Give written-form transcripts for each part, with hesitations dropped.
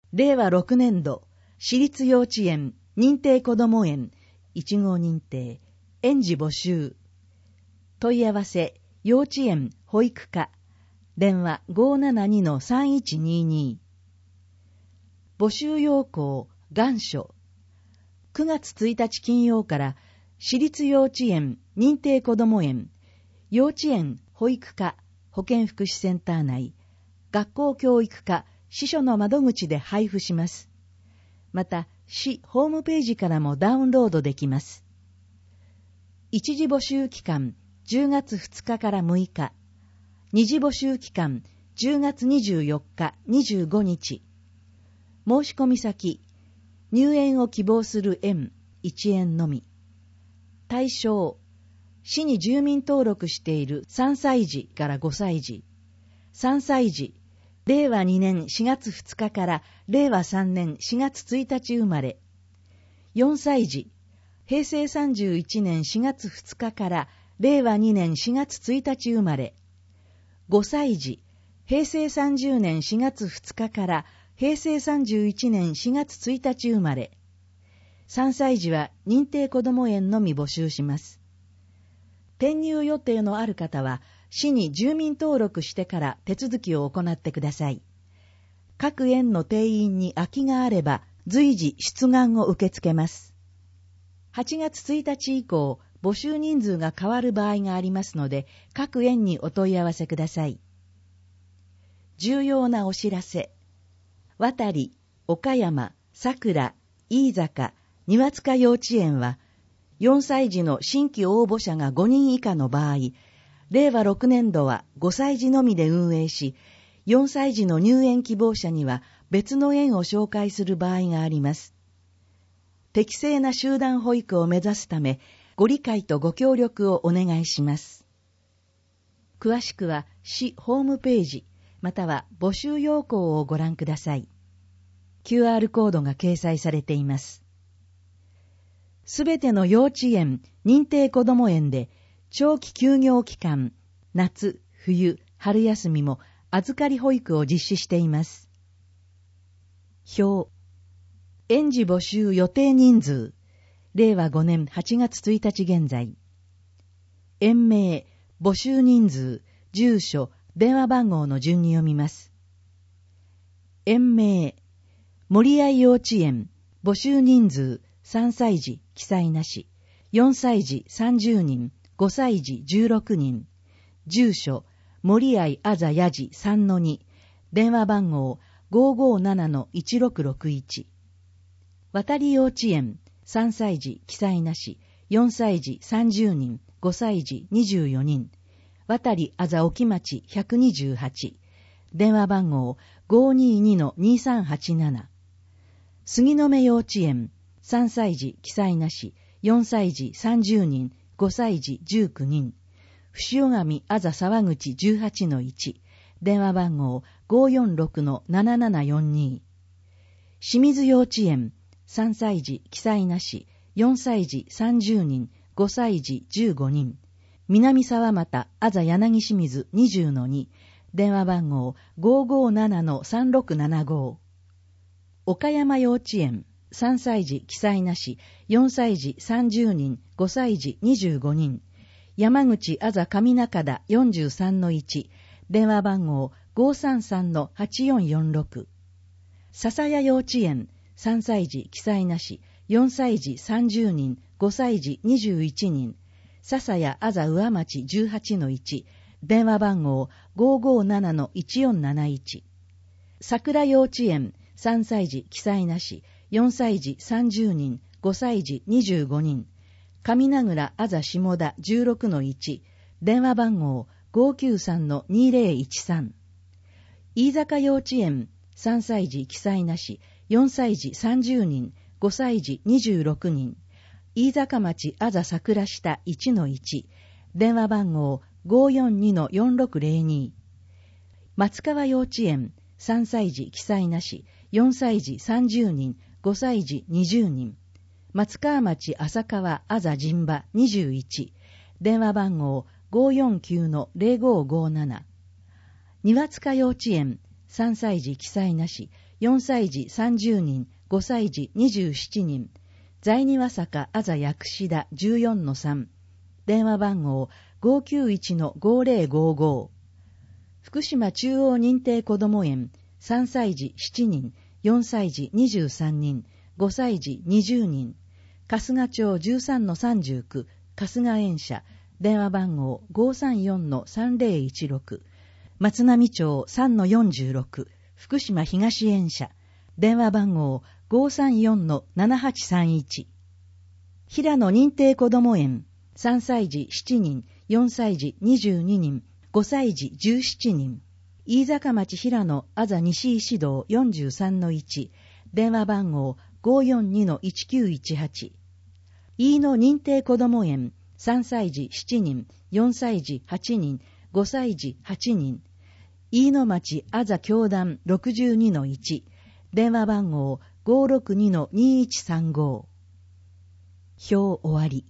令和6年度、私立幼稚園、認定こども園、1号認定、園児募集。問い合わせ、幼稚園、保育課、電話 572-3122。募集要項、願書。9月1日金曜から、私立幼稚園、認定こども園、幼稚園、保育課、保健福祉センター内、学校教育課、司書の窓口で配布します。また、市ホームページからもダウンロードできます。一次募集期間、10月2日から6日。二次募集期間、10月24日、25日。申し込み先、入園を希望する園、1園のみ。対象、市に住民登録している3歳児から5歳児。3歳児、令和2年4月2日から令和3年4月1日生まれ。4歳児、平成31年4月2日から令和2年4月1日生まれ。5歳児、平成30年4月2日から平成31年4月1日生まれ。3歳児は認定こども園のみ募集します。転入予定のある方は、市に住民登録してから手続きを行ってください。各園の定員に空きがあれば、随時出願を受け付けます。8月1日以降、募集人数が変わる場合がありますので、各園にお問い合わせください。重要なお知らせ。渡、岡山、桜、飯坂、庭塚幼稚園は、4歳児の新規応募者が5人以下の場合、令和6年度は5歳児のみで運営し、4歳児の入園希望者には別の園を紹介する場合があります。適正な集団保育を目指すため、ご理解とご協力をお願いします。詳しくは市ホームページ、または募集要項をご覧ください。QR コードが掲載されています。すべての幼稚園、認定こども園で、長期休業期間、夏、冬、春休みも預かり保育を実施しています。表。園児募集予定人数、令和5年8月1日現在。園名、募集人数、住所、電話番号の順に読みます。園名、森合幼稚園、募集人数、3歳児、記載なし、4歳児30人、5歳児16人、住所、森合あざやじ 3-2、電話番号 557-1661。渡幼稚園、3歳児、記載なし、4歳児30人、5歳児24人、渡あざ沖町128、電話番号 522-2387。杉の目幼稚園、3歳児、記載なし、4歳児30人、5歳児19人、伏尾上あざ沢口 18-1、電話番号 546-7742。清水幼稚園、3歳児、記載なし、4歳児30人、5歳児15人、南沢又あざ柳清水 20-2、電話番号 557-3675。岡山幼稚園、3歳児、記載なし、4歳児30人、5歳児25人、山口あざ上中田 43-1、電話番号 533-8446。笹谷幼稚園、3歳児、記載なし、4歳児30人、5歳児21人、笹谷あざ上町 18-1、電話番号 557-1471。桜幼稚園、3歳児、記載なし、4歳児30人、5歳児25人、上名倉あざ下田 16-1、電話番号 593-2013。飯坂幼稚園、3歳児、記載なし、4歳児30人、5歳児26人、飯坂町あざ桜下 1-1、電話番号 542-4602。松川幼稚園、3歳児、記載なし、4歳児30人、5歳児20人、松川町浅川あざ陣場21、電話番号 549-0557。庭塚幼稚園、3歳児、記載なし、 4歳児30人、5歳児27人、在庭坂あざ薬師田 14-3、電話番号 591-5055、福島中央認定こども園3歳児7人、4歳児23人、5歳児20人、春日町 13-39、春日園社、電話番号 534-3016、松並町 3-46、福島東園社、電話番号 534-7831、平野認定こども園3歳児7人、4歳児22人、5歳児17人、飯坂町平野あざ西石道 43-1、電話番号 542-1918、飯野認定こども園3歳児7人、4歳児8人、5歳児8人、飯野町あざ教団 62-1、電話番号 562-2135。表終わり。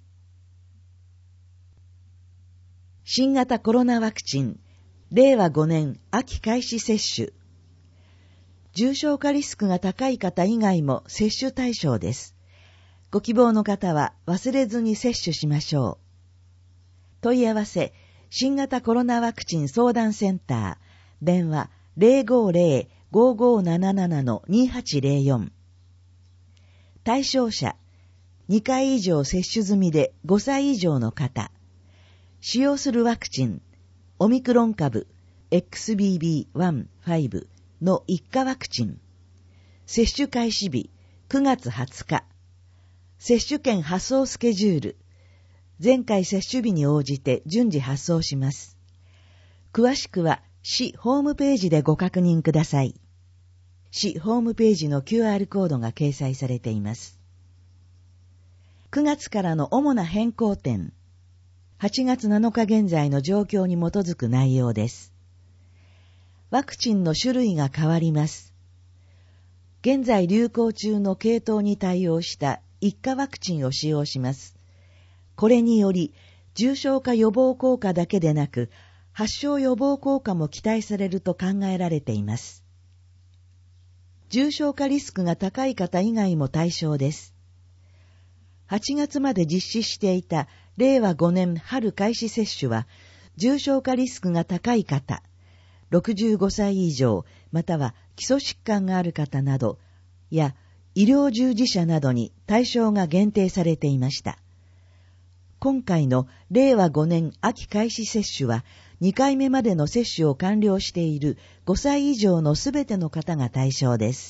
新型コロナワクチン、令和5年秋開始接種。重症化リスクが高い方以外も接種対象です。ご希望の方は忘れずに接種しましょう。問い合わせ、新型コロナワクチン相談センター、電話 050-5577-2804。対象者、2回以上接種済みで5歳以上の方。使用するワクチン、オミクロン株 XBB.1.5 の一価ワクチン。接種開始日9月20日。接種券発送スケジュール。前回接種日に応じて順次発送します。詳しくは市ホームページでご確認ください。市ホームページの QR コードが掲載されています。9月からの主な変更点。8月7日現在の状況に基づく内容です。ワクチンの種類が変わります。現在流行中の系統に対応した一価ワクチンを使用します。これにより、重症化予防効果だけでなく、発症予防効果も期待されると考えられています。重症化リスクが高い方以外も対象です。8月まで実施していた令和5年春開始接種は、重症化リスクが高い方、65歳以上、または基礎疾患がある方など、や医療従事者などに対象が限定されていました。今回の令和5年秋開始接種は、2回目までの接種を完了している5歳以上のすべての方が対象です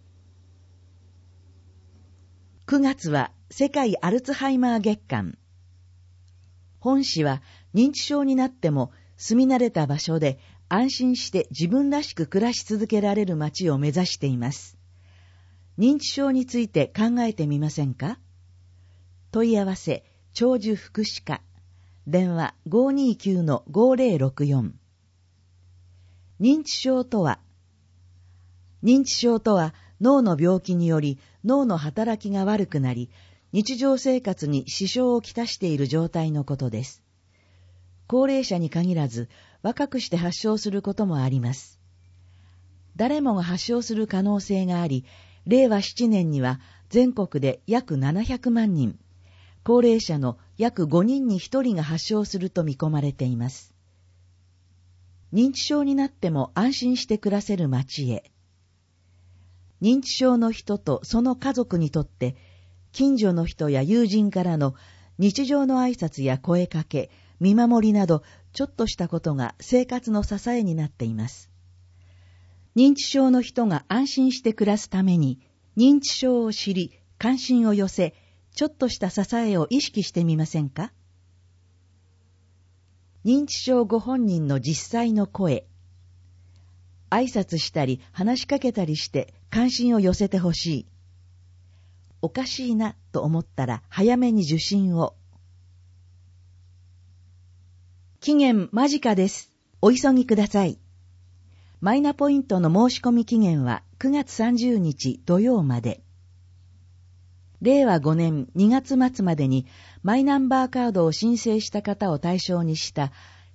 。9月は世界アルツハイマー月間。本市は認知症になっても住み慣れた場所で安心して自分らしく暮らし続けられる街を目指しています。認知症について考えてみませんか？問い合わせ、長寿福祉課。電話 529-5064。認知症とは脳の病気により脳の働きが悪くなり、日常生活に支障をきたしている状態のことです。高齢者に限らず、若くして発症することもあります。誰もが発症する可能性があり、令和7年には全国で約700万人、高齢者の約5人に1人が発症すると見込まれています。認知症になっても安心して暮らせる街へ。認知症の人とその家族にとって、近所の人や友人からの日常の挨拶や声かけ、見守りなど、ちょっとしたことが生活の支えになっています。認知症の人が安心して暮らすために、認知症を知り、関心を寄せ、ちょっとした支えを意識してみませんか？認知症ご本人の実際の声。挨拶したり話しかけたりして関心を寄せてほしい。おかしいなと思ったら早めに受診を。期限間近です。お急ぎください。マイナポイントの申し込み期限は9月30日土曜まで。令和5年2月末までにマイナンバーカードを申請した方を対象にした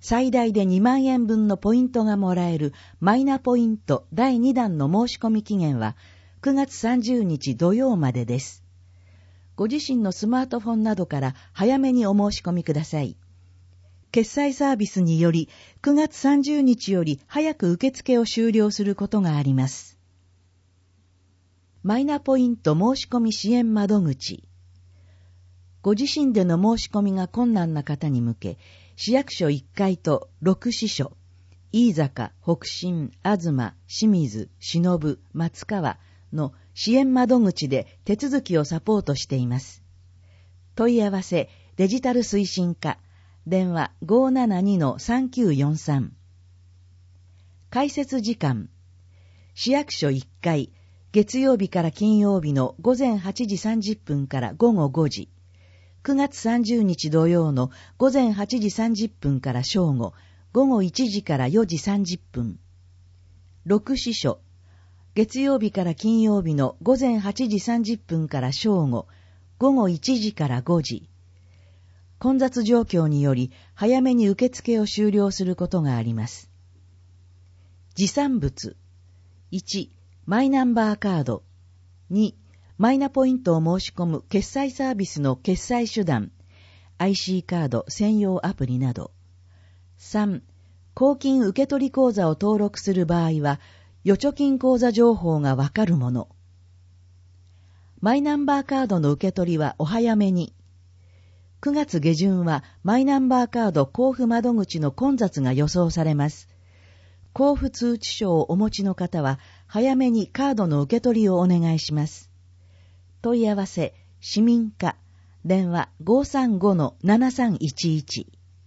最大で2万円分のポイントがもらえるマイナポイント第2弾の申し込み期限は9月30日土曜までです。ご自身のスマートフォンなどから早めにお申し込みください。決済サービスにより9月30日より早く受付を終了することがあります。マイナポイント申し込み支援窓口。ご自身での申し込みが困難な方に向け、市役所1階と6支所、飯坂、北信、東、清水、忍、松川の支援窓口で手続きをサポートしています。問い合わせ、デジタル推進課、電話 572-3943。開設時間、市役所1階、月曜日から金曜日の午前8時30分から午後5時、9月30日土曜の午前8時30分から正午、午後1時から4時30分。6支所、月曜日から金曜日の午前8時30分から正午、午後1時から5時。混雑状況により早めに受付を終了することがあります。持参物。1、マイナンバーカード。2、マイナポイントを申し込む決済サービスの決済手段、IC カード専用アプリなど。3、公金受取口座を登録する場合は、預貯金口座情報がわかるもの。マイナンバーカードの受け取りはお早めに。9月下旬はマイナンバーカード交付窓口の混雑が予想されます。交付通知書をお持ちの方は早めにカードの受け取りをお願いします。問い合わせ、市民課、電話 535-7311。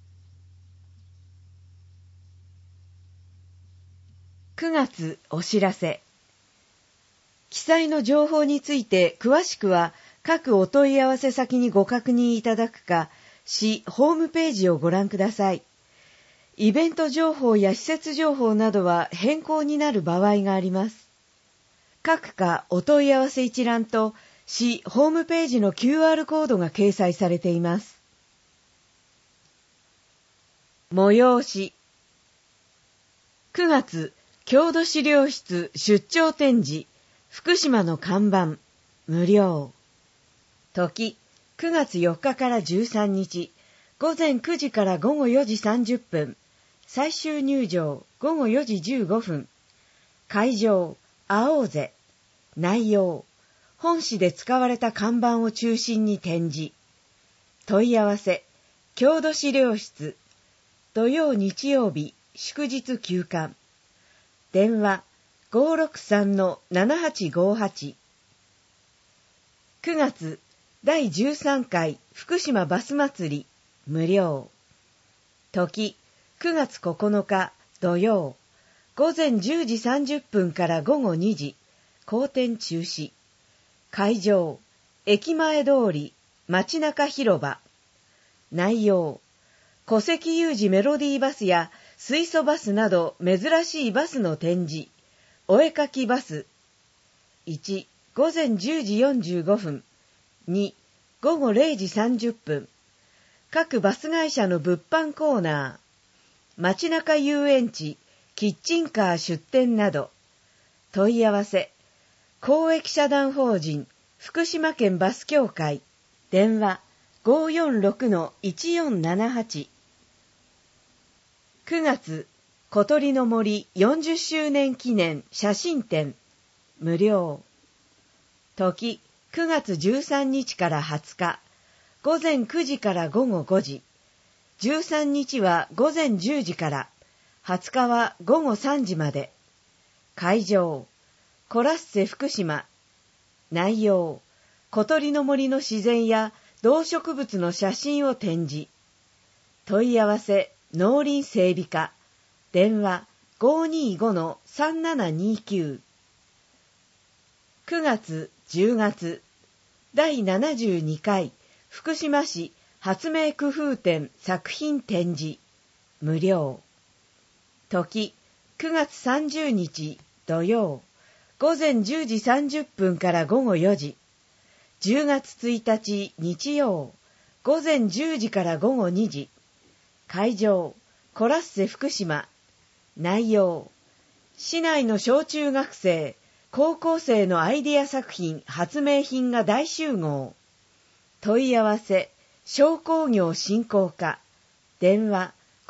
9月お知らせ。記載の情報について詳しくは各お問い合わせ先にご確認いただくか、市ホームページをご覧ください。イベント情報や施設情報などは変更になる場合があります。各課お問い合わせ一覧と市ホームページの QR コードが掲載されています。催し。9月、郷土資料室出張展示、福島の看板、無料。時、9月4日から13日、午前9時から午後4時30分、最終入場午後4時15分、会場、会おうぜ、内容、本市で使われた看板を中心に展示、問い合わせ、郷土資料室、土曜日曜日、祝日休館、電話 563-7858。9月、第13回福島バス祭り無料。時9月9日土曜午前10時30分から午後2時公展中止。会場駅前通り街中広場。内容戸籍有事メロディーバスや水素バスなど珍しいバスの展示。お絵かきバス。1、午前10時45分。2、午後0時30分。各バス会社の物販コーナー。街中遊園地、キッチンカー出店など。問い合わせ。公益社団法人、福島県バス協会。電話 546-1478。9月、小鳥の森40周年記念写真展。無料。時、9月13日から20日、午前9時から午後5時、13日は午前10時から、20日は午後3時まで。会場、コラッセ福島。内容、小鳥の森の自然や動植物の写真を展示。問い合わせ、農林整備課。電話 525-3729。9月、10月、第72回福島市発明工夫展作品展示無料。時9月30日土曜午前10時30分から午後4時。10月1日日曜午前10時から午後2時。会場コラッセ福島。内容、市内の小中学生、高校生のアイデア作品、発明品が大集合。問い合わせ、商工業振興課。電話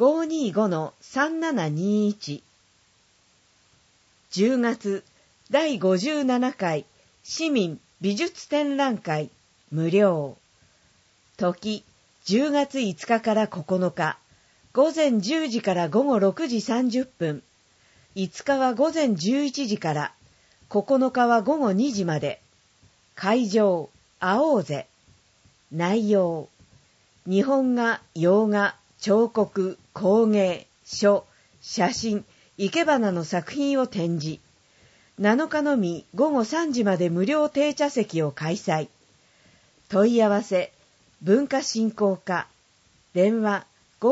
525-3721。10月第57回市民美術展覧会無料。時10月5日から9日、午前10時から午後6時30分。5日は午前11時から、9日は午後2時まで。会場、会おうぜ。内容、日本画、洋画、彫刻、工芸、書、写真、生け花の作品を展示。7日のみ午後3時まで無料定茶席を開催。問い合わせ、文化振興課。電話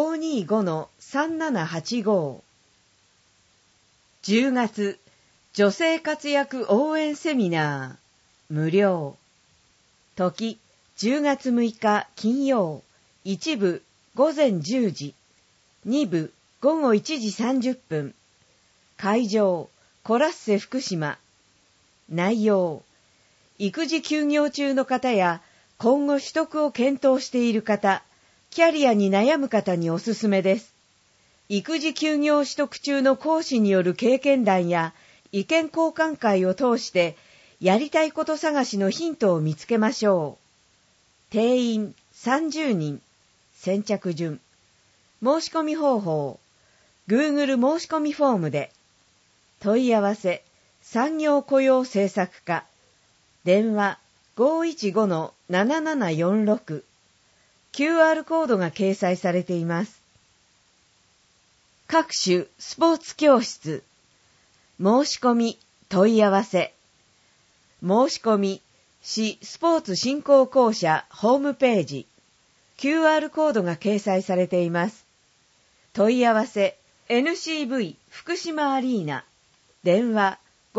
525-3785。10月、女性活躍応援セミナー。無料。時、10月6日金曜。1部午前10時。2部午後1時30分。会場、コラッセ福島。内容、育児休業中の方や今後取得を検討している方、キャリアに悩む方におすすめです。育児休業取得中の講師による経験談や意見交換会を通してやりたいこと探しのヒントを見つけましょう。定員30人。先着順。申し込み方法、Google 申し込みフォームで。問い合わせ、産業雇用政策課。電話 515-7746。QR コードが掲載されています。各種スポーツ教室。申し込み、問い合わせ。申し込み、市スポーツ振興公社ホームページ。QR コードが掲載されています。問い合わせ、NCV 福島アリーナ。電話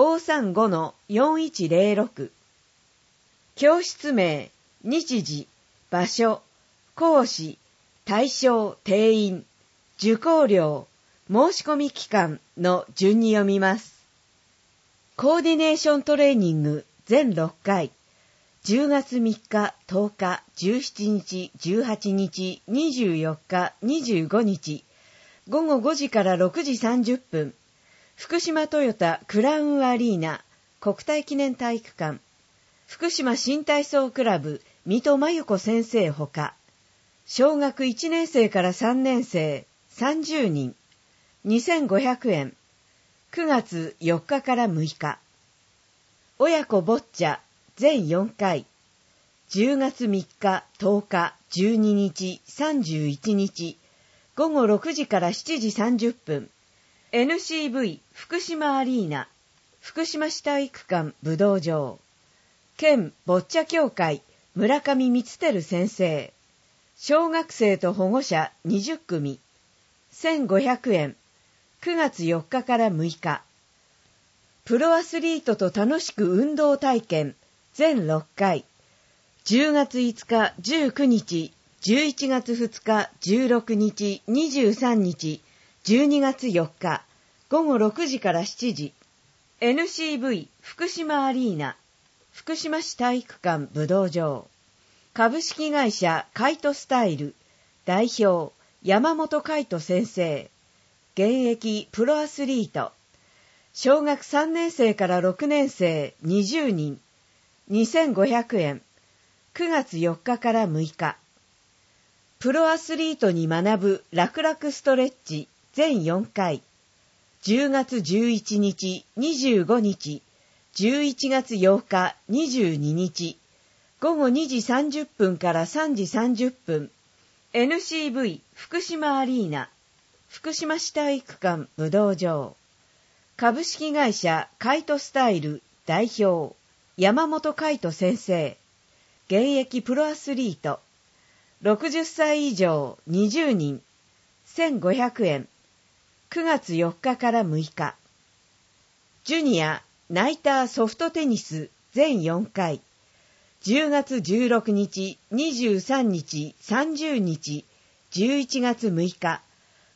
535-4106。教室名、日時、場所、講師、対象、定員、受講料、申し込み期間の順に読みます。コーディネーショントレーニング全6回。10月3日、10日、17日、18日、24日、25日。午後5時から6時30分。福島トヨタクラウンアリーナ国体記念体育館。福島新体操クラブ水戸真由子先生ほか。小学1年生から3年生30人。2500円。9月4日から6日。親子ボッチャ全4回。10月3日、10日、12日、31日。午後6時から7時30分。NCV 福島アリーナ、福島市体育館武道場。県ボッチャ協会村上光輝先生。小学生と保護者20組。1500円。9月4日から6日。プロアスリートと楽しく運動体験全6回。10月5日、19日、11月2日、16日、23日、12月4日、午後6時から7時。NCV 福島アリーナ、福島市体育館武道場。株式会社カイトスタイル、代表山本海人先生。現役プロアスリート。小学3年生から6年生20人。2500円。9月4日から6日。プロアスリートに学ぶ楽々ストレッチ全4回。10月11日、25日、11月8日、22日。午後2時30分から3時30分。NCV 福島アリーナ、福島市体育館武道場。株式会社カイトスタイル代表山本海人先生。現役プロアスリート。60歳以上20人。1500円。9月4日から6日。ジュニアナイターソフトテニス全4回。10月16日、23日、30日、11月6日。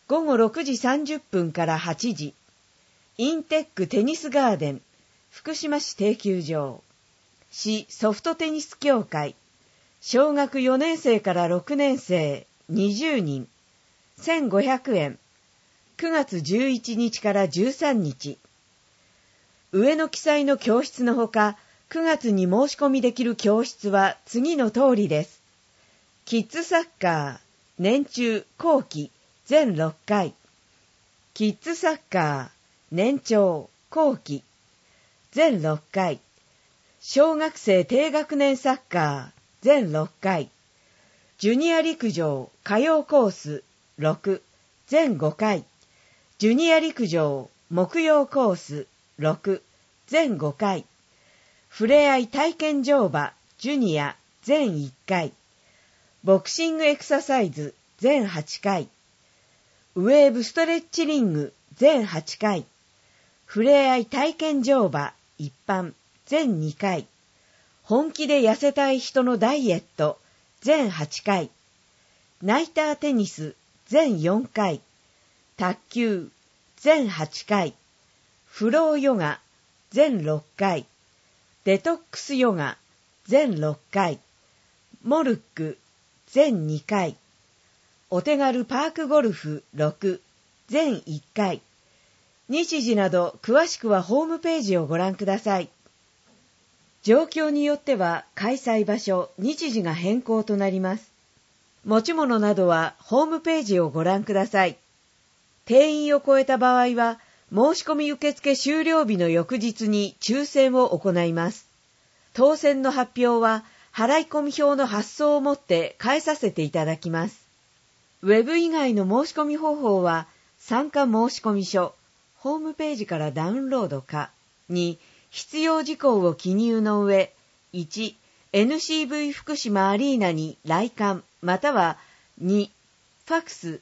午後6時30分から8時、インテックテニスガーデン、福島市定休場、市ソフトテニス協会、小学4年生から6年生20人、1500円、9月11日から13日。上の記載の教室のほか、9月に申し込みできる教室は次の通りです。キッズサッカー、年中後期、全6回。キッズサッカー、年長後期、全6回。小学生低学年サッカー、全6回。ジュニア陸上、歌謡コース、6、全5回。ジュニア陸上、木曜コース、6、全5回。ふれあい体験乗馬、ジュニア、全1回。ボクシングエクササイズ、全8回。ウェーブストレッチリング、全8回。ふれあい体験乗馬、一般、全2回。本気で痩せたい人のダイエット、全8回。ナイターテニス、全4回。卓球、全8回。フローヨガ、全6回。デトックスヨガ、全6回。モルック、全2回。お手軽パークゴルフ、6、全1回。日時など詳しくはホームページをご覧ください。状況によっては開催場所、日時が変更となります。持ち物などはホームページをご覧ください。定員を超えた場合は、申し込み受付終了日の翌日に抽選を行います。当選の発表は、払込票の発送をもって返させていただきます。ウェブ以外の申し込み方法は、参加申込書、ホームページからダウンロードか、2、必要事項を記入の上、1、NCV 福島アリーナに来館、または2、ファクス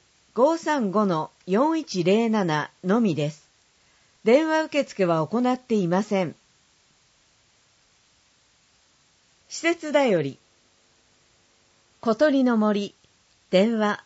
535-4107 のみです。電話受付は行っていません。施設だより。小鳥の森、電話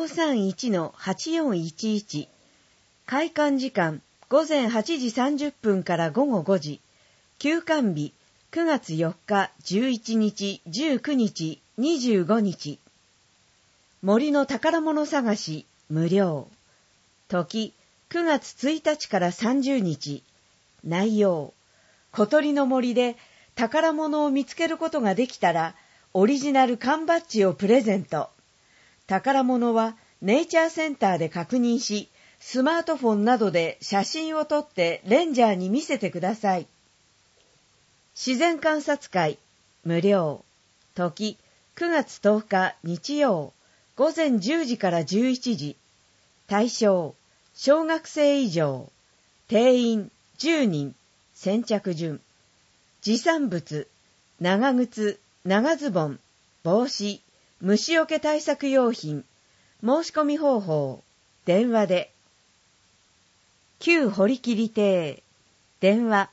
531-8411、開館時間午前8時30分から午後5時、休館日9月4日、11日、19日、25日。森の宝物探し、無料。時、9月1日から30日。内容、小鳥の森で宝物を見つけることができたら、オリジナル缶バッジをプレゼント。宝物はネイチャーセンターで確認し、スマートフォンなどで写真を撮ってレンジャーに見せてください。自然観察会、無料。時、9月10日日曜、午前10時から11時。対象、小学生以上。定員、10人。先着順。持参物、長靴、長ズボン、帽子、虫除け対策用品。申し込み方法、電話で。旧堀切亭、電話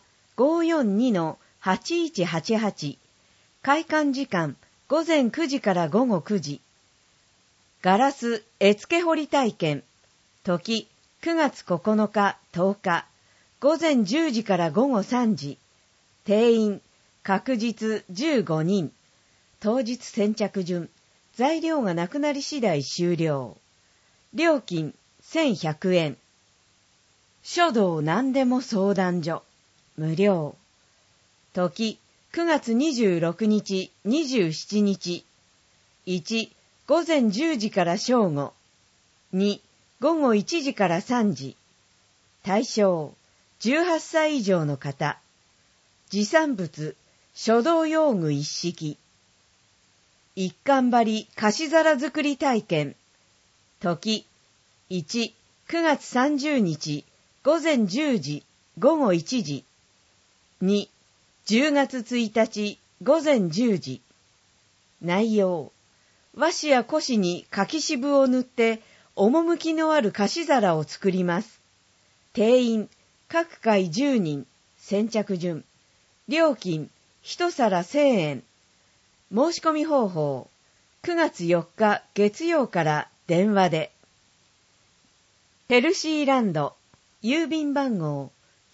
542-8188、開館時間午前9時から午後9時。ガラス絵付け彫り体験、時9月9日10日、午前10時から午後3時。定員確実15人。当日先着順。材料がなくなり次第終了。料金1100円。書道何でも相談所、無料。時、9月26日、27日。1、午前10時から正午。2、午後1時から3時。対象、18歳以上の方。持参物、書道用具一式。一貫張り菓子皿作り体験。時、1、9月30日、午前10時、午後1時。2、10月1日、午前10時。内容、和紙や古紙に柿渋を塗って、趣のある菓子皿を作ります。定員、各回10人、先着順。料金、1皿1000円。申し込み方法、9月4日月曜から電話で。 ヘルシーランド、郵便番号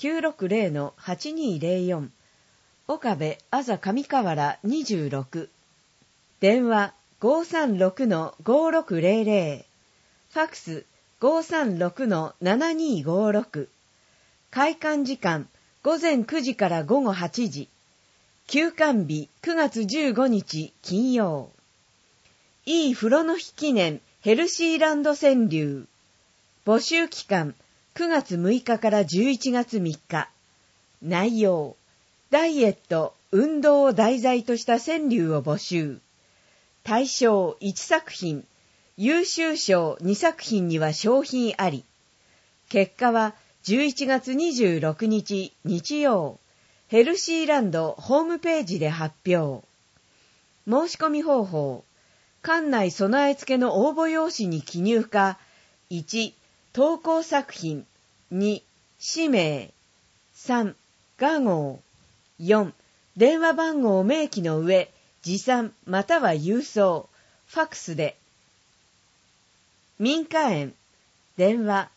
960-8204、岡部あざ上河原26、電話 536-5600、ファクス 536-7256、開館時間午前9時から午後8時、休館日9月15日金曜。いい風呂の日記念ヘルシーランド川柳。募集期間9月6日から11月3日。内容、ダイエット、運動を題材とした川柳を募集。大賞1作品、優秀賞2作品には賞品あり。結果は11月26日日曜、ヘルシーランドホームページで発表。申し込み方法、館内備え付けの応募用紙に記入か、1、投稿作品、2、氏名、3、画号、4、電話番号を明記の上、持参または郵送、ファクスで。民家園、電話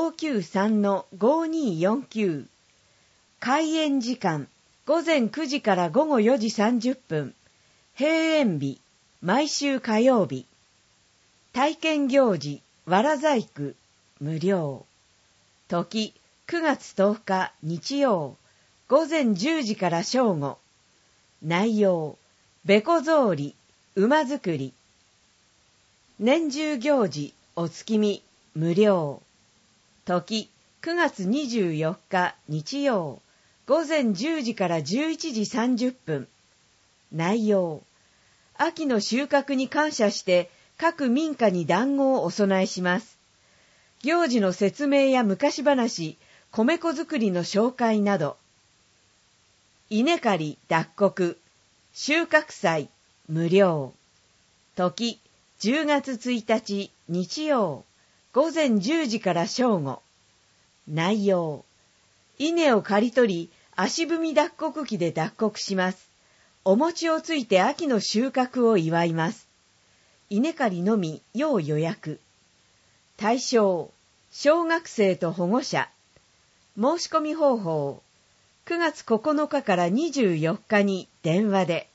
593-5249、開園時間、午前9時から午後4時30分、閉園日、毎週火曜日。体験行事、わら細工、無料。時、9月10日日曜、午前10時から正午。内容、べこ草履、馬作り。年中行事、お月見、無料。時、9月24日日曜、午前10時から11時30分。内容、秋の収穫に感謝して各民家に団子をお供えします。行事の説明や昔話、米粉作りの紹介など。稲刈り、脱穀、収穫祭、無料。時、10月1日日曜、午前10時から正午。内容、稲を刈り取り、足踏み脱穀機で脱穀します。お餅をついて秋の収穫を祝います。稲刈りのみ要予約。対象、小学生と保護者。申し込み方法、9月9日から24日に電話で。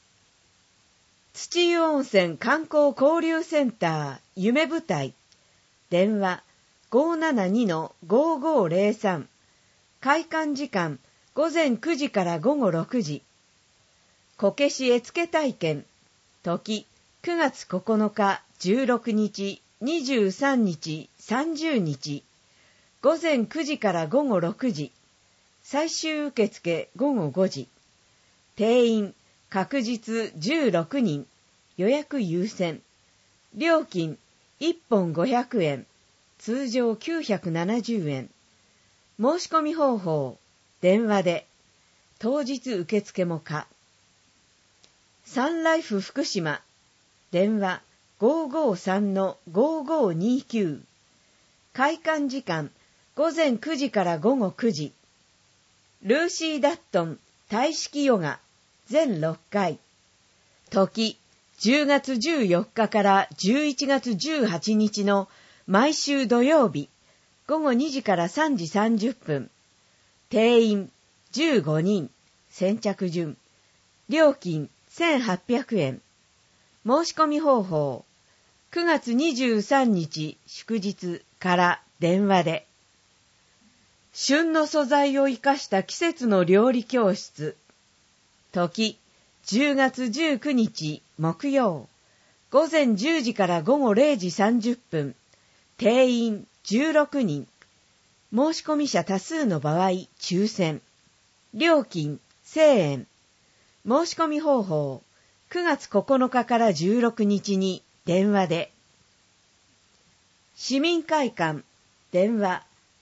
土湯温泉観光交流センター夢舞台。電話 572-5503。開館時間午前9時から午後6時。こけし絵付け体験。時、9月9日、16日、23日、30日。午前9時から午後6時。最終受付午後5時。定員、確実16人。予約優先。料金、1本500円。通常970円。申し込み方法、電話で。当日受付も可。サンライフ福島。電話 553-5529。開館時間午前9時から午後9時。ルーシー・ダットン体式ヨガ全6回。時、10月14日から11月18日の毎週土曜日、午後2時から3時30分。定員15人。先着順。料金1800円。申し込み方法、9月23日祝日から電話で。旬の素材を生かした季節の料理教室。時、10月19日木曜、午前10時から午後0時30分。定員16人。申し込み者多数の場合、抽選。料金1000円。申し込み方法、9月9日から16日に電話で。市民会館、電話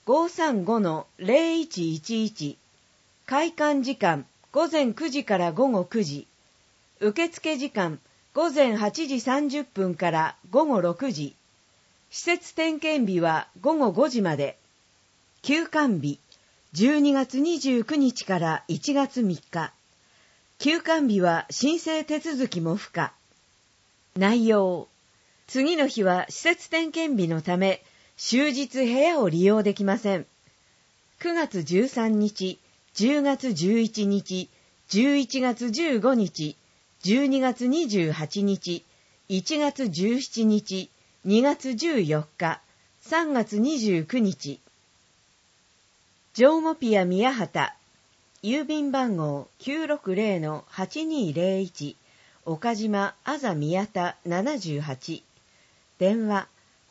535-0111。開館時間午前9時から午後9時。受付時間午前8時30分から午後6時。施設点検日は午後5時まで。休館日、12月29日から1月3日。休館日は申請手続きも不可。内容、次の日は施設点検日のため、 終日部屋を利用できません。9月13日、10月11日、11月15日、12月28日、1月17日、2月14日、3月29日。ジョーモピア宮畑、郵便番号 960-8201、岡島あざ宮田78、電話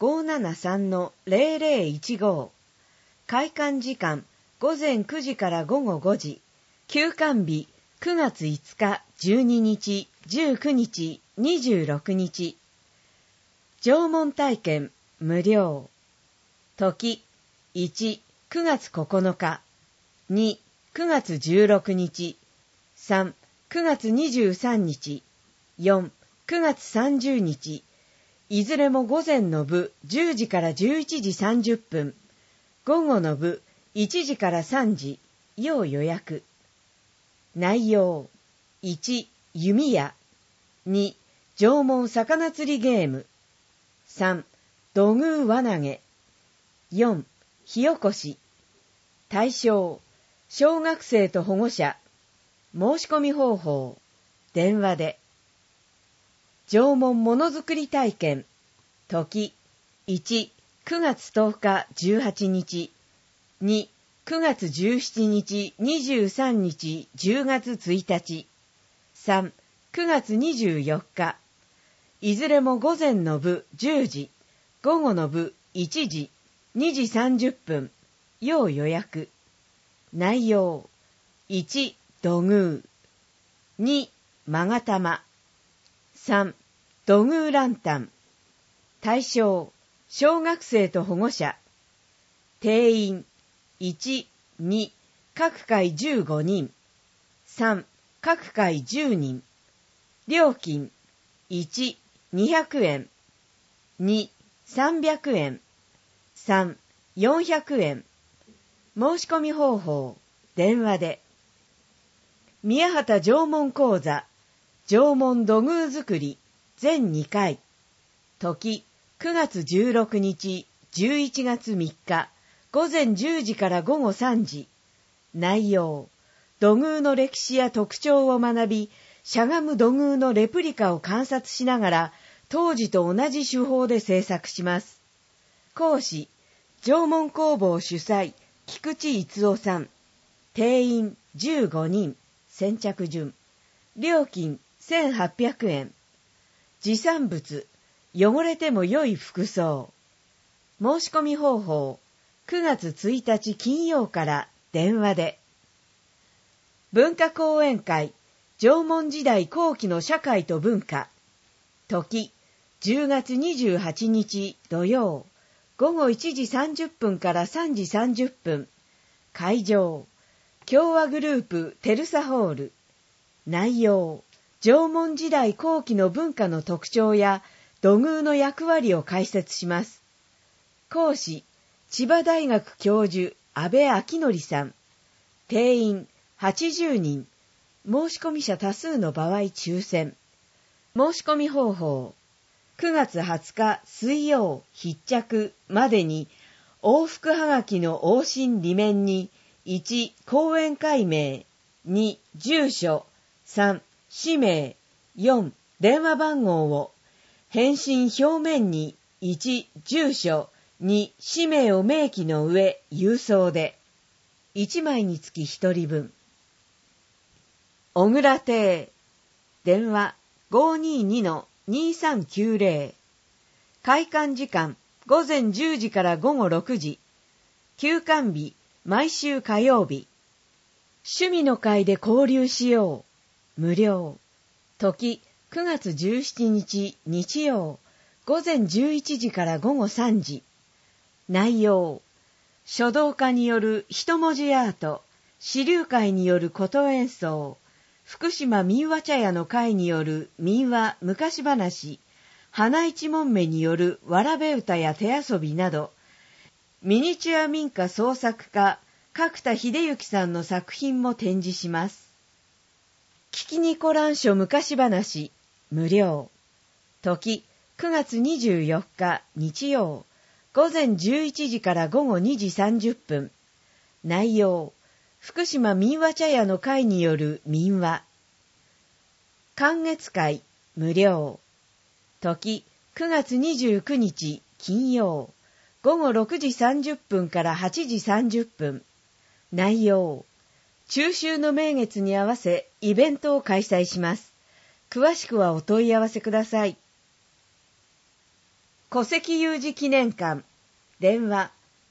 573-0015、開館時間午前9時から午後5時、休館日9月5日、12日、19日、26日。縄文体験無料。時1、9月9日、2、9月16日、3、9月23日、4、9月30日、いずれも午前の部10時から11時30分、午後の部1時から3時、要予約。内容1、弓矢、2、縄文魚釣りゲーム、3、土偶輪投げ、4、火起こし。対象、小学生と保護者。申し込み方法、電話で。縄文ものづくり体験、時、1、9月10日18日、2、9月17日23日10月1日、3、9月24日。いずれも午前の部10時、午後の部1時、2時30分、要予約。内容、1、土偶、2、勾玉、3、土偶ランタン。対象、小学生と保護者。定員、1、2、各回15人。3、各回10人。料金、1、200円。2、300円。3、400円。申し込み方法、電話で。宮畑縄文講座、縄文土偶作り、全2回。時、9月16日、11月3日、午前10時から午後3時。内容、土偶の歴史や特徴を学び、しゃがむ土偶のレプリカを観察しながら、当時と同じ手法で制作します。講師、縄文工房主催、菊池逸夫さん。定員15人、先着順。料金1800円。持参物、汚れても良い服装。申し込み方法、9月1日金曜から電話で。文化講演会、縄文時代後期の社会と文化。時、10月28日土曜、午後1時30分から3時30分。会場、共和グループテルサホール。内容、縄文時代後期の文化の特徴や土偶の役割を解説します。講師、千葉大学教授安部明則さん。定員80人。申し込み者多数の場合抽選。申し込み方法、9月20日水曜必着までに往復はがきの往診裏面に1、講演会名、2、住所、3、氏名、4、電話番号を、返信表面に1、住所、2、氏名を明記の上、郵送で、1枚につき1人分。小倉邸、電話 522-2390。開館時間、午前10時から午後6時。休館日、毎週火曜日。趣味の会で交流しよう。無料。時、9月17日日曜、午前11時から午後3時。内容、書道家による一文字アート、詩流会による琴演奏、福島民話茶屋の会による民話昔話、花一門目によるわらべ歌や手遊びなど、ミニチュア民家創作家、角田秀幸さんの作品も展示します。聞きにこらんしょ昔話、無料。時、9月24日日曜、 午前11時から午後2時30分。内容、福島民話茶屋の会による民話。観月会、無料。時、9月29日、金曜。午後6時30分から8時30分。内容、中秋の名月に合わせイベントを開催します。詳しくはお問い合わせください。古関有事記念館。電話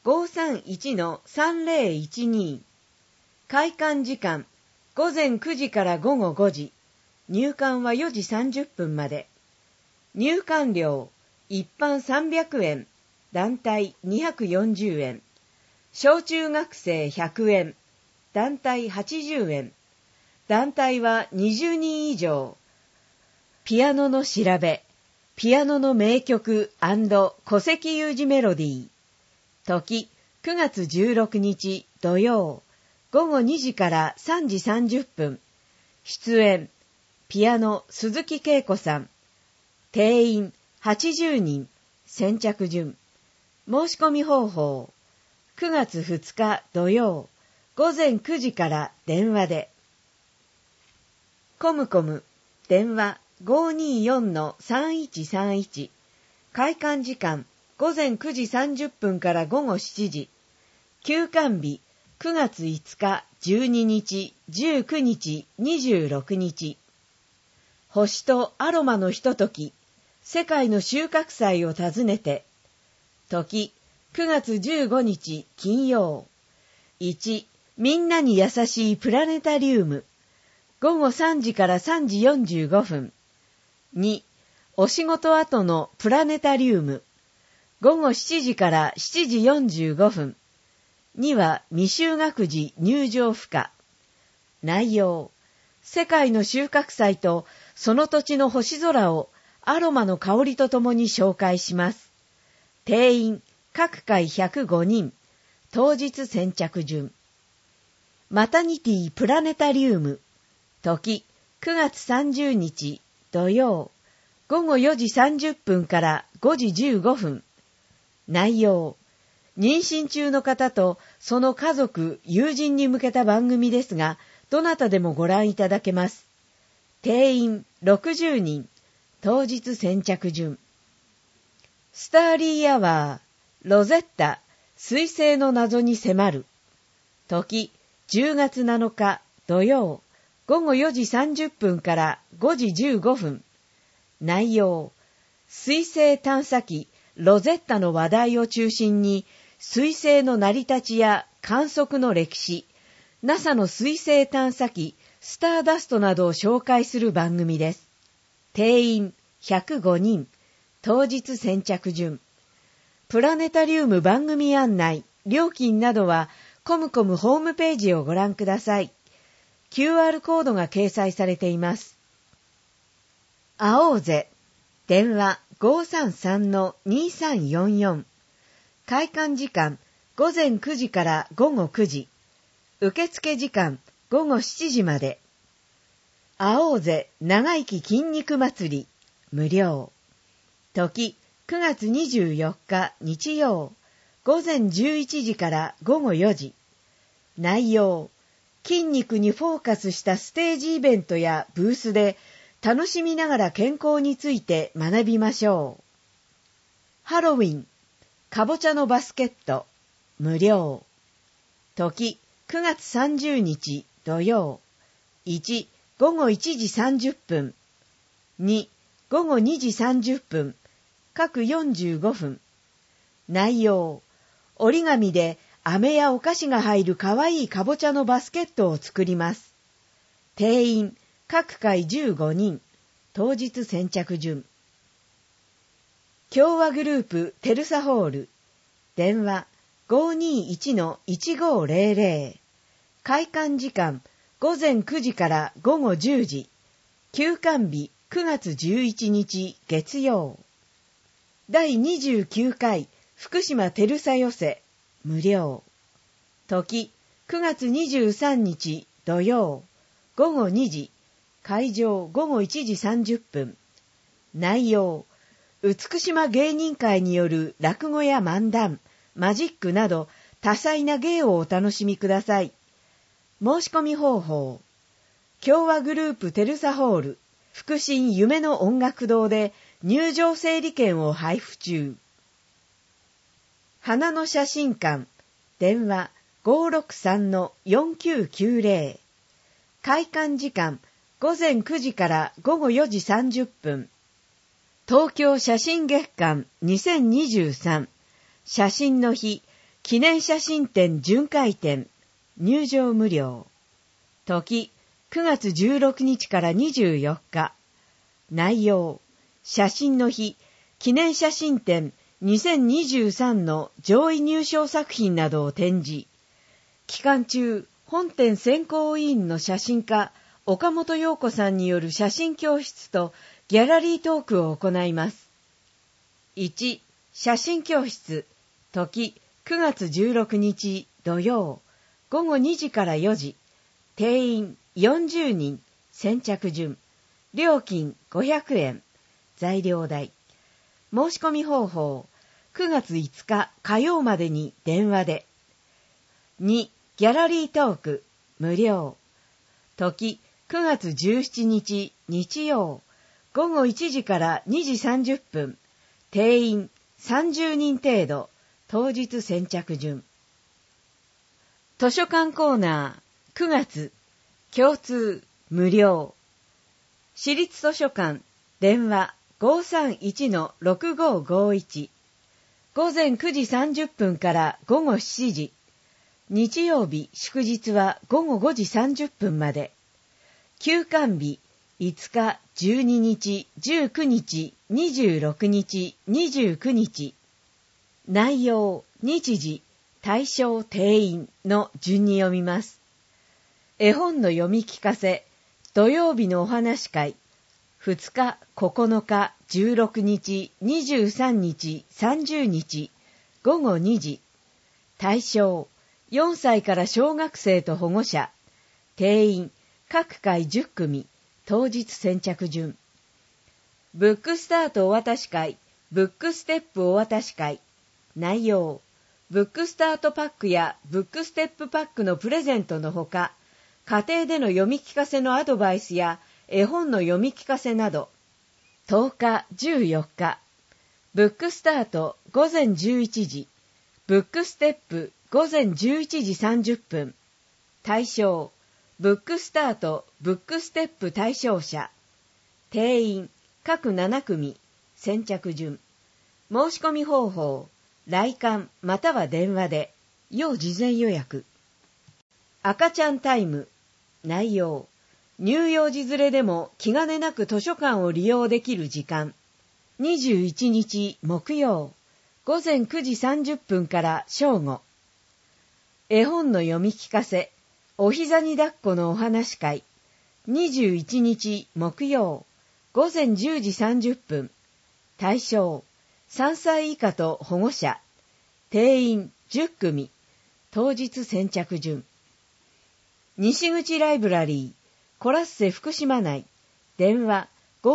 531-3012。開館時間午前9時から午後5時。入館は4時30分まで。入館料一般300円、団体240円。小中学生100円、団体80円。団体は20人以上。ピアノの調べ、ピアノの名曲&古関有事メロディー。時、9月16日土曜、午後2時から3時30分。出演、ピアノ鈴木恵子さん。定員80人、先着順。申し込み方法、9月2日土曜、午前9時から電話で。コムコム、電話 524-3131。開館時間午前9時30分から午後7時。休館日9月5日、12日、19日、26日。星とアロマのひととき、世界の収穫祭を訪ねて。時、9月15日金曜。1、みんなに優しいプラネタリウム。午後3時から3時45分。2、お仕事後のプラネタリウム。午後7時から7時45分。2は未就学児入場不可。内容、世界の収穫祭とその土地の星空をアロマの香りとともに紹介します。定員、各回105人。当日先着順。マタニティプラネタリウム。時、9月30日土曜。午後4時30分から5時15分。内容、妊娠中の方とその家族、友人に向けた番組ですが、どなたでもご覧いただけます。定員60人。当日先着順。スターリーアワー、ロゼッタ、彗星の謎に迫る。時、10月7日土曜。午後4時30分から5時15分。内容、彗星探査機ロゼッタの話題を中心に、彗星の成り立ちや観測の歴史、NASA の彗星探査機スターダストなどを紹介する番組です。定員105人、当日先着順。プラネタリウム番組案内、料金などはコムコムホームページをご覧ください。QR コードが掲載されています。会おうぜ。電話 533-2344。開館時間午前9時から午後9時。受付時間午後7時まで。会おうぜ長生き筋肉祭り。無料。時9月24日日曜。午前11時から午後4時。内容、筋肉にフォーカスしたステージイベントやブースで楽しみながら健康について学びましょう。ハロウィン、かぼちゃのバスケット、無料。時、9月30日土曜。1、午後1時30分。2、午後2時30分。各45分。内容、折り紙で飴やお菓子が入るかわいいかぼちゃのバスケットを作ります。定員、各回15人。当日先着順。共和グループテルサホール。電話 521-1500。開館時間午前9時から午後10時。休館日9月11日月曜。第29回福島テルサ寄せ。無料。時9月23日土曜。午後2時。会場午後1時30分。内容、 美島芸人会による落語や漫談、マジックなど多彩な芸をお楽しみください。申し込み方法。共和グループテルサホール、福神夢の音楽堂で入場整理券を配布中。花の写真館、電話 563-4990。開館時間、午前9時から午後4時30分。東京写真月間2023写真の日記念写真展巡回展。入場無料。時9月16日から24日。内容、写真の日記念写真展2023の上位入賞作品などを展示。期間中、本展選考委員の写真家岡本陽子さんによる写真教室とギャラリートークを行います。1. 写真教室。時9月16日土曜午後2時から4時。定員40人。先着順。料金500円。材料代。申し込み方法。9月5日火曜までに電話で。2. ギャラリートーク。無料。時9月17日日曜午後1時から2時30分。定員30人程度。当日先着順。図書館コーナー9月共通無料。私立図書館電話 531-6551。午前9時30分から午後7時。日曜日祝日は午後5時30分まで。休館日5日、12日、19日、26日、29日。内容、日時、対象、定員の順に読みます。絵本の読み聞かせ、土曜日のお話会、2日、9日、16日、23日、30日、午後2時。対象、4歳から小学生と保護者。定員、各回10組。当日先着順。ブックスタートお渡し会、ブックステップお渡し会。内容、ブックスタートパックやブックステップパックのプレゼントのほか、家庭での読み聞かせのアドバイスや絵本の読み聞かせなど。10日、14日。ブックスタート午前11時。ブックステップ午前11時30分。対象、ブックスタート、ブックステップ対象者。定員、各7組。先着順。申し込み方法、来館または電話で。要事前予約。赤ちゃんタイム。内容、乳幼児連れでも気兼ねなく図書館を利用できる時間。21日木曜、午前9時30分から正午。絵本の読み聞かせ、お膝に抱っこのお話会。21日木曜、午前10時30分。対象、3歳以下と保護者。定員10組。当日先着順。西口ライブラリー、コラッセ福島内。電話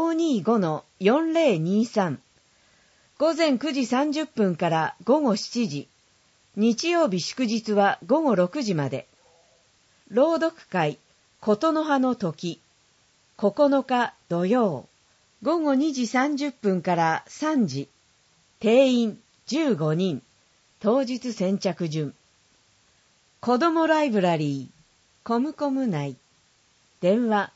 525-4023。午前9時30分から午後7時。日曜日祝日は午後6時まで。朗読会、琴の葉の時。9日土曜。午後2時30分から3時。定員15人。当日先着順。子どもライブラリー、コムコム内。電話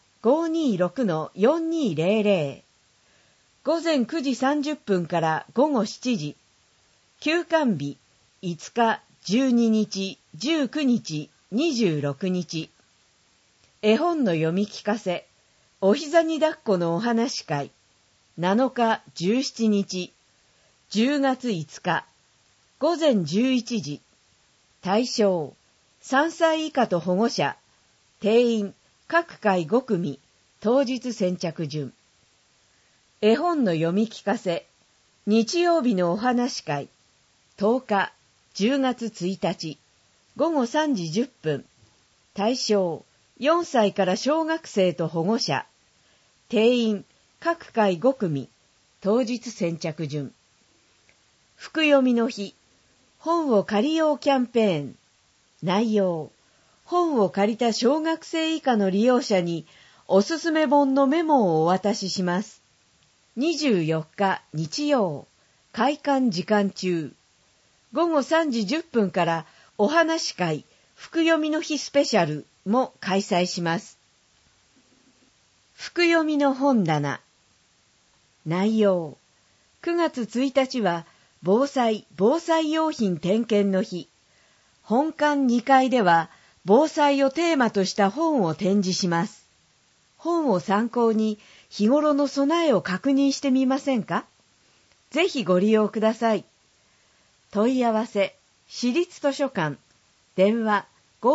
526-4200。午前9時30分から午後7時。休館日5日、12日、19日、26日。絵本の読み聞かせ、お膝に抱っこのお話会。7日、17日、10月5日。午前11時。対象、3歳以下と保護者。定員、各回5組。当日先着順。絵本の読み聞かせ、日曜日のお話会。10日、10月1日。午後3時10分。対象、4歳から小学生と保護者。定員、各回5組。 当日先着順。福読みの日、本を借りようキャンペーン。内容、本を借りた小学生以下の利用者におすすめ本のメモをお渡しします。24日日曜、開館時間中。午後3時10分からお話会、福読みの日スペシャルも開催します。福読みの本棚。内容、9月1日は防災用品点検の日。本館2階では防災をテーマとした本を展示します。本を参考に日頃の備えを確認してみませんか？ぜひご利用ください。問い合わせ、市立図書館、電話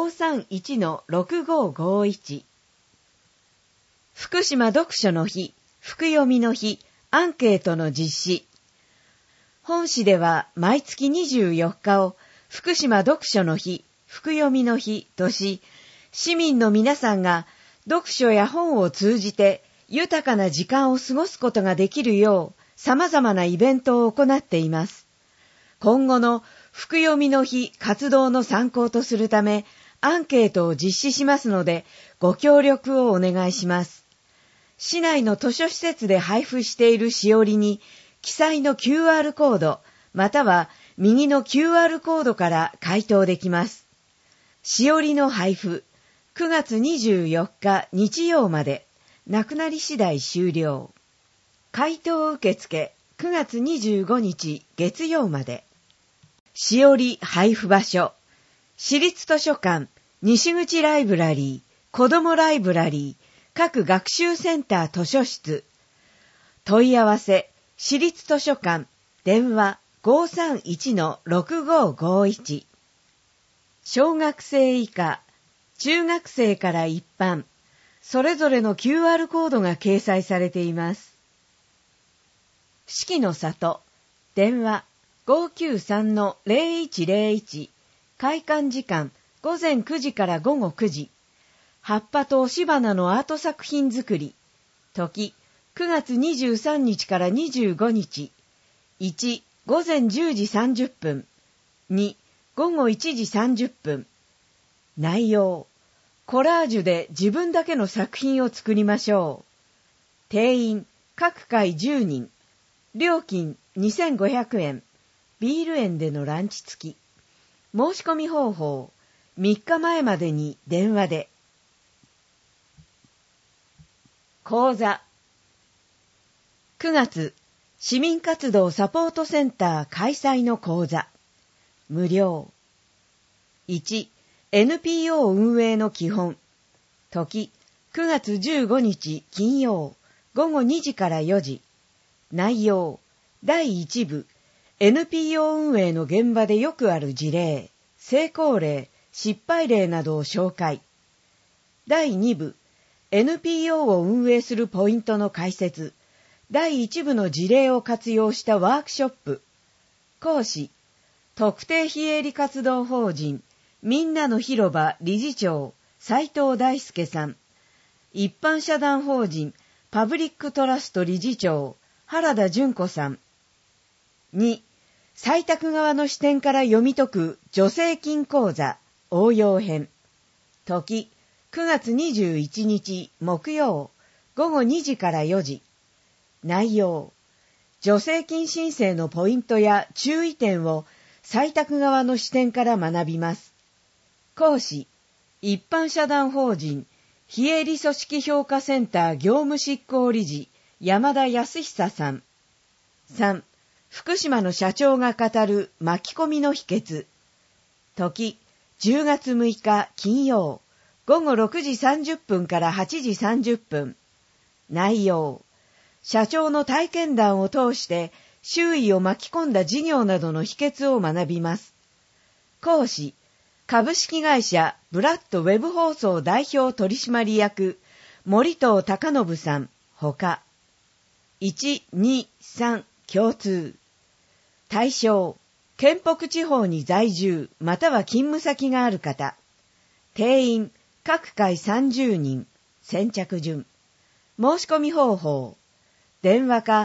531-6551。福島読書の日、福読みの日、アンケートの実施。本市では毎月24日を福島読書の日、福読みの日とし、市民の皆さんが読書や本を通じて豊かな時間を過ごすことができるよう様々なイベントを行っています。今後の福読みの日活動の参考とするためアンケートを実施しますのでご協力をお願いします。市内の図書施設で配布しているしおりに記載の QR コードまたは右の QR コードから回答できます。しおりの配布、9月24日日曜まで、なくなり次第終了。回答受付、9月25日月曜まで。しおり配布場所、市立図書館、西口ライブラリー、子どもライブラリー、各学習センター図書室。問い合わせ、市立図書館、電話 531-6551。小学生以下、中学生から一般、それぞれの QR コードが掲載されています。四季の里、電話 593-0101。開館時間、午前9時から午後9時。葉っぱと押し花のアート作品作り。時、9月23日から25日。1、午前10時30分。2、午後1時30分。内容、コラージュで自分だけの作品を作りましょう。定員、各回10人。料金2500円。ビール園でのランチ付き。申し込み方法、3日前までに電話で。講座。9月、市民活動サポートセンター開催の講座。無料。1、NPO 運営の基本。時、9月15日金曜、午後2時から4時。内容、第1部、NPO 運営の現場でよくある事例、成功例、失敗例などを紹介。第2部、NPO を運営するポイントの解説。第1部の事例を活用したワークショップ。講師、特定非営利活動法人みんなの広場理事長斉藤大輔さん。一般社団法人パブリックトラスト理事長原田純子さん。2、採択側の視点から読み解く助成金講座応用編。時、9月21日木曜午後2時から4時。内容、助成金申請のポイントや注意点を採択側の視点から学びます。講師、一般社団法人非営利組織評価センター業務執行理事山田康久さん。3、福島の社長が語る巻き込みの秘訣。時、10月6日金曜午後6時30分から8時30分。内容、社長の体験談を通して周囲を巻き込んだ事業などの秘訣を学びます。講師、株式会社ブラッドウェブ放送代表取締役森藤貴信さんほか。1、2、3共通。対象、県北地方に在住または勤務先がある方。定員、各回30人。先着順。申し込み方法。電話か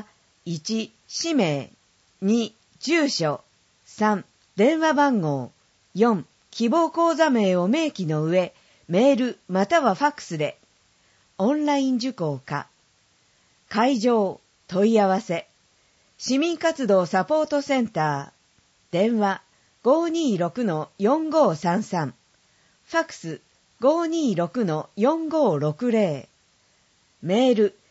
1、氏名、2、住所、3、電話番号、4、希望口座名を明記の上、メールまたはファックスで。オンライン受講か。会場、問い合わせ。市民活動サポートセンター。電話 526-4533。ファックス 526-4560。メール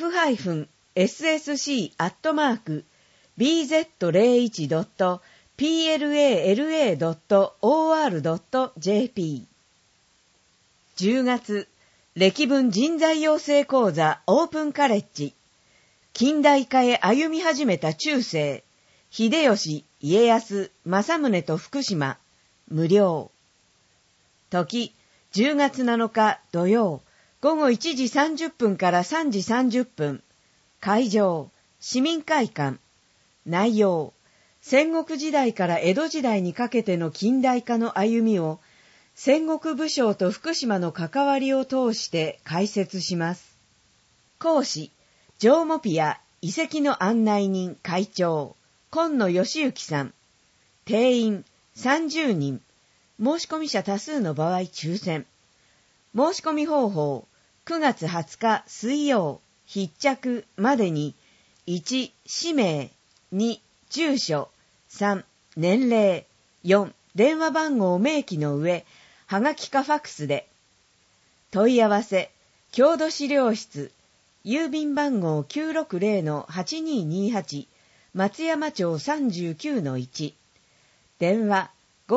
f-bz01.plala.or.jp。 10月、歴文人材養成講座オープンカレッジ。近代化へ歩み始めた中世、秀吉、家康、政宗と福島、無料。時、10月7日土曜、午後1時30分から3時30分。会場、市民会館。内容、戦国時代から江戸時代にかけての近代化の歩みを、戦国武将と福島の関わりを通して解説します。講師、上モピア遺跡の案内人会長、今野義行さん。定員30人。申し込み者多数の場合抽選。申し込み方法、9月20日水曜、必着までに、1、氏名、2、住所、3、年齢、4、電話番号を明記の上、はがきかファックスで。問い合わせ、郷土資料室、郵便番号 960-8228、松山町 39-1。電話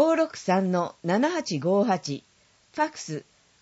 563-7858。ファックス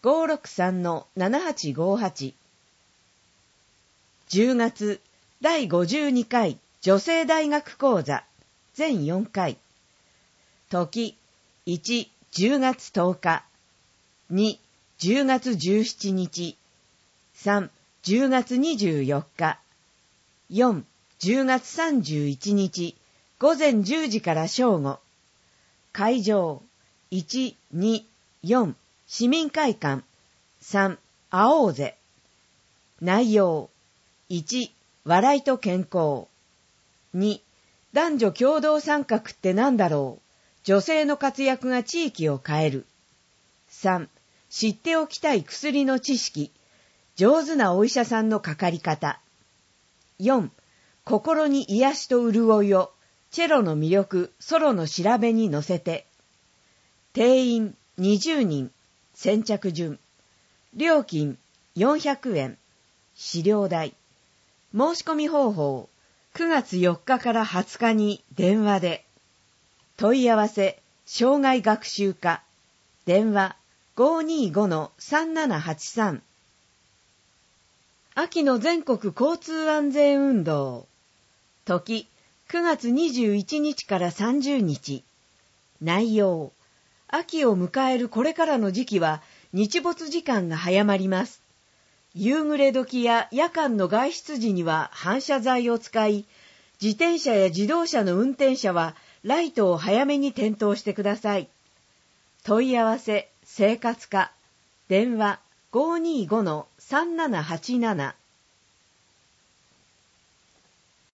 563-7858。10月第52回女性大学講座全4回。時1、10月10日。2、10月17日。3、10月24日。4、10月31日。午前10時から正午。会場、1、2、4、市民会館。3、会おうぜ。内容、1、笑いと健康。2、男女共同参画って何だろう。女性の活躍が地域を変える。3、知っておきたい薬の知識。上手なお医者さんのかかり方。4、心に癒しと潤いを、チェロの魅力、ソロの調べに乗せて。定員20人、先着順。料金400円。資料代。申し込み方法、9月4日から20日に電話で。問い合わせ、障害学習課。電話 525-3783。秋の全国交通安全運動。時、9月21日から30日。内容、秋を迎えるこれからの時期は日没時間が早まります。夕暮れ時や夜間の外出時には反射材を使い、自転車や自動車の運転者はライトを早めに点灯してください。問い合わせ、生活課。電話 525-3787。